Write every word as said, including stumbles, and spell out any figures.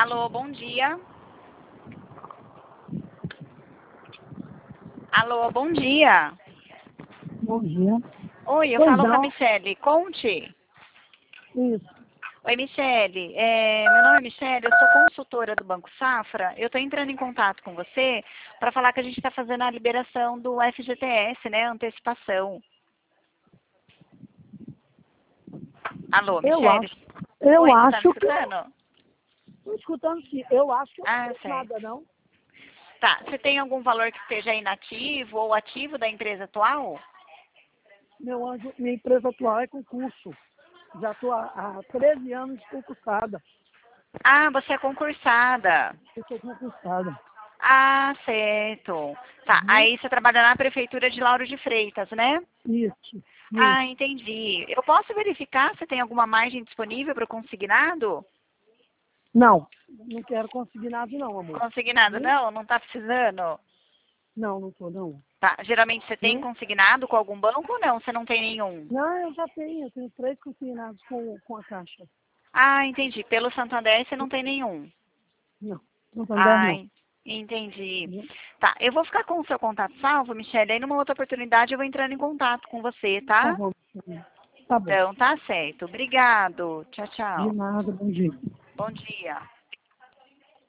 Alô, bom dia. Alô, bom dia. Bom dia. Oi, eu Pois falo com a não. Michele. Conte. Isso. Oi, Michele. É, meu nome é Michele, eu sou consultora do Banco Safra. Eu estou entrando em contato com você para falar que a gente está fazendo a liberação do F G T S, né? Antecipação. Alô, Eu Michele. acho, eu Oi, você está me acho que. escutando? Estou escutando sim. Eu acho que eu não Ah, fiz certo. nada, não. Tá. Você tem algum valor que esteja inativo ou ativo da empresa atual? Meu anjo, minha empresa atual é concurso. Já estou há, há treze anos concursada. Ah, você é concursada. Eu sou concursada. Ah, certo. Tá, Uhum. aí você trabalha na prefeitura de Lauro de Freitas, né? Isso, Ah, isso. entendi. Eu posso verificar se tem alguma margem disponível para o consignado? Não, não quero conseguir nada, não, amor. Consignado Hum? não? Não está precisando? Não, não estou, não. Tá, geralmente você tem Hum? consignado com algum banco ou não? Você não tem nenhum? Não, eu já tenho. Eu tenho três consignados com, com a Caixa. Ah, entendi. Pelo Santander você não tem nenhum. Não, não Santander, Ah, não. en- entendi. Hum? Tá, eu vou ficar com o seu contato salvo, Michelle. Aí numa outra oportunidade eu vou entrando em contato com você, Tá tá? bom. Tá bom. Então, tá certo. Obrigado. Tchau, De tchau. nada, bom dia. Bom dia.